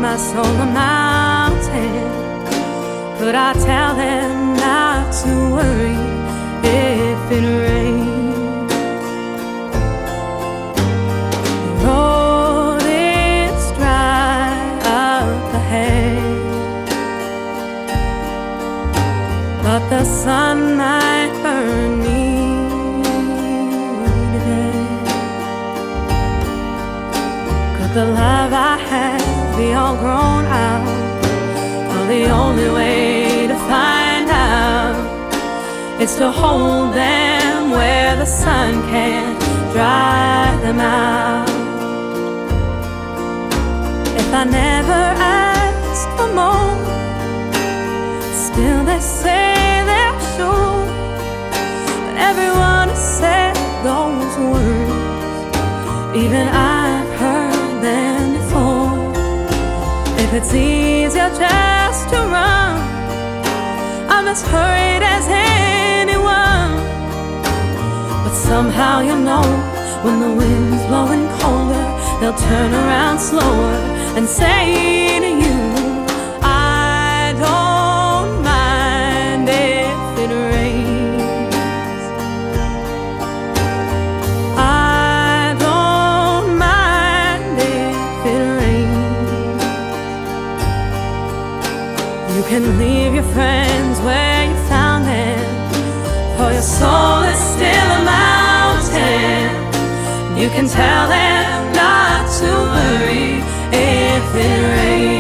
my soul a mountain. Could I tell them not to worry if it rains? The road is dry up ahead, but the sun might burn me to death. Could the love I had be all grown out? Well, the only way to find out is to hold them where the sun can't dry them out. If I never ask for more, still they say they're sure. But everyone has said those words, even I've heard them before. If it's easier just to run, I'm as hurried as anyone. But somehow you know, when the wind's blowing colder, they'll turn around slower and say to you, I don't mind if it rains. I don't mind if it rains. You can leave your friends where you found them, for your soul is still a mountain. You can tell them not to worry if it rains.